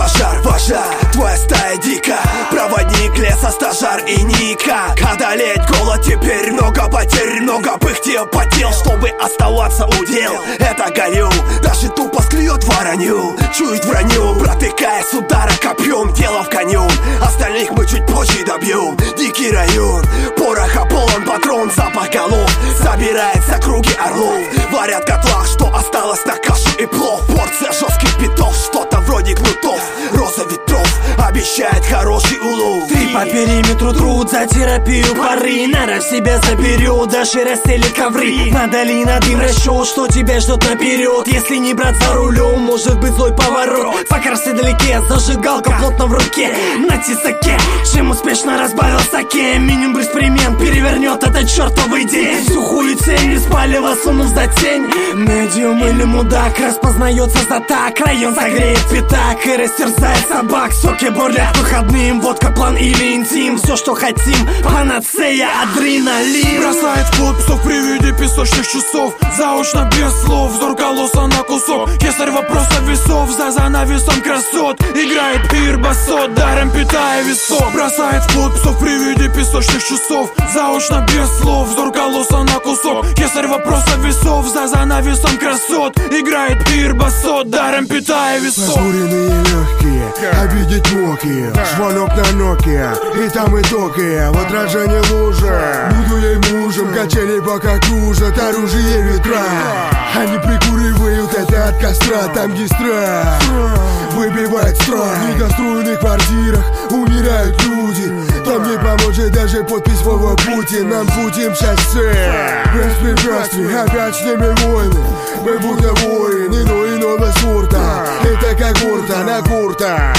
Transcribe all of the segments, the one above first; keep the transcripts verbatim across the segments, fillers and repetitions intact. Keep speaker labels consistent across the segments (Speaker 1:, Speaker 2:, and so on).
Speaker 1: пожар, пожар. Твоя стая дика, проводник леса, стажар и никак одолеть голод. Теперь много потерь, много пыхти потел, чтобы оставаться у дел. Это горю, даже тупо склюет воронью, чует вранью, протыкая с удара копьем. Дело в коню, остальных мы чуть позже добьем. Дикий район, пороха полон патрон, запах голов собирается круги орлов. Варят в котлах, что осталось на кашу и плов. Порция жестких битов, что-то вроде кнутов. Роза ветров обещает хороший улов.
Speaker 2: Три по периметру труд за терапию поры. Нара в себя заберет, даже расстели ковры. Надо ли на дым расчет, что тебя ждет наперед? Если не брать за рулем, может быть злой поворот. Факарс вдалеке, зажигалка плотно в руке. На тесаке, чем успешно разбавил саке. Минимум беспремен перевернет этот чертовый день. Сухую тень из палева сунув за тень. Медиум или мудак распознается за так. Район загреет пятак и растерзает собак. Соки бурлят выходным, водка, план или интим. Все, что хотим, панацея, адреналин.
Speaker 3: Бросает в ход псов при виде песочных часов. Заочно без слов, взор колосса на кусок. Кесарь вопроса весов, за занавесом красот. Играет пир басот, даром питая весов. Бросает в ход псов при виде песочных часов. Заочно без слов, взор колосса на кусок. Кесарь вопроса весов, за занавесом красот. Играет пир басот, даром питая весов.
Speaker 4: Пасмуренные легкие, обидеть мог ее. Звонок на Nokia, и там и Токио. В отражении лужи, буду ей мужем. Качели пока кружат, оружие ветра. Они прикуривают это от костра. Там гистра выбивает страх. В недостроенных квартирах умирают люди. Там не поможет даже подпись Вова Путин. Нам путем шоссе без препятствий, опять с ними войны. Мы будто воины, но иного сорта. Это когорта на курта.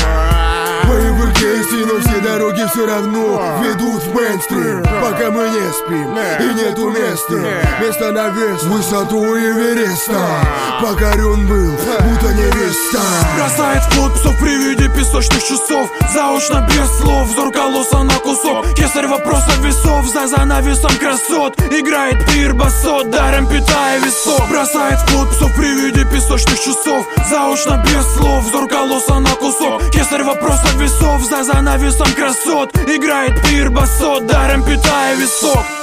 Speaker 4: Боевых действий, но все дороги все равно ведут в мейнстрим. Пока мы не спим и нету места. Место на вес, высоту Эвереста. Покорен был, будто невеста.
Speaker 3: Бросает в ход псов при виде песочных часов. Заочно без слов, взор колосса на кусок. Кесарь вопроса весов, за занавесом красот. Играет пир басот, даром питая весов. Бросает в ход псов при виде песочных часов. Заочно без слов, взор колосса на кусок. Кесарь вопроса весов, за занавесом красот. Играет пир басот, даром питая весов.